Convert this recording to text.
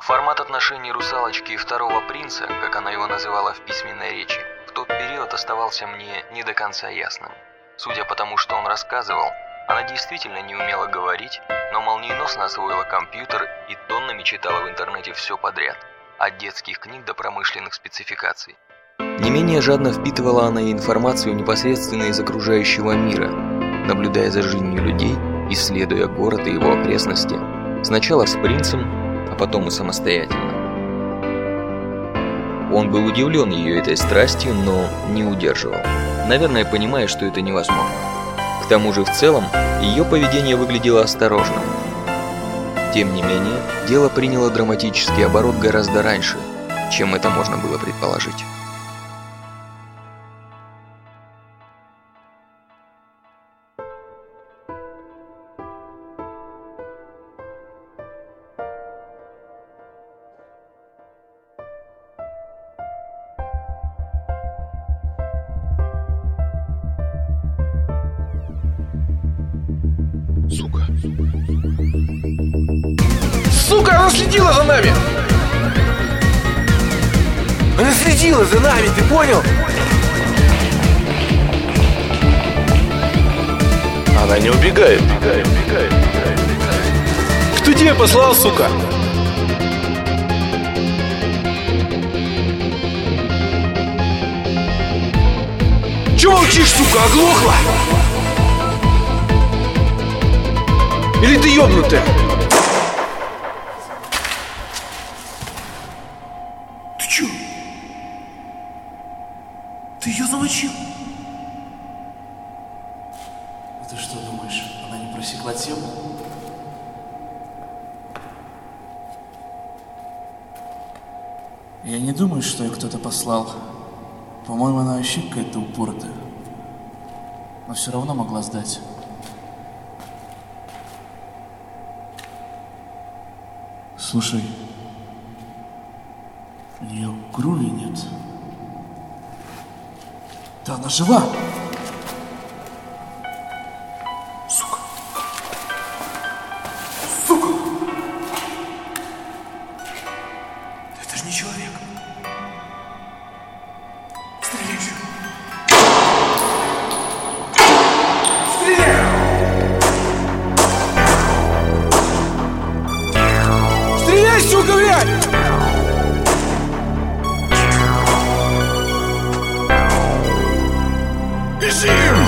Формат отношений русалочки и второго принца, как она его называла в письменной речи, в тот период оставался мне не до конца ясным. Судя по тому, что он рассказывал, она действительно не умела говорить, но молниеносно освоила компьютер и тоннами читала в интернете все подряд, от детских книг до промышленных спецификаций. Не менее жадно впитывала она и информацию непосредственно из окружающего мира, наблюдая за жизнью людей, исследуя город и его окрестности, сначала с принцем, а потом и самостоятельно. Он был удивлен ее этой страстью, но не удерживал, наверное, понимая, что это невозможно. К тому же в целом ее поведение выглядело осторожным. Тем не менее, дело приняло драматический оборот гораздо раньше, чем это можно было предположить. Сука, она следила за нами! Она следила за нами, ты понял? Она не убегает. Кто тебя послал, сука? Чё молчишь, сука, оглохла? Или ты ёбнутая? Ты чё? Ты её замочил? А ты что думаешь, она не просекла тему? Я не думаю, что ее кто-то послал. По-моему, она вообще какая-то упоротая. Но все равно могла сдать. Слушай, у нее крови нет. Да она жива! Сука! Сука! Это же не человек. Стреляй же! Стреляй! Стреляй, сука, блядь! Бежим!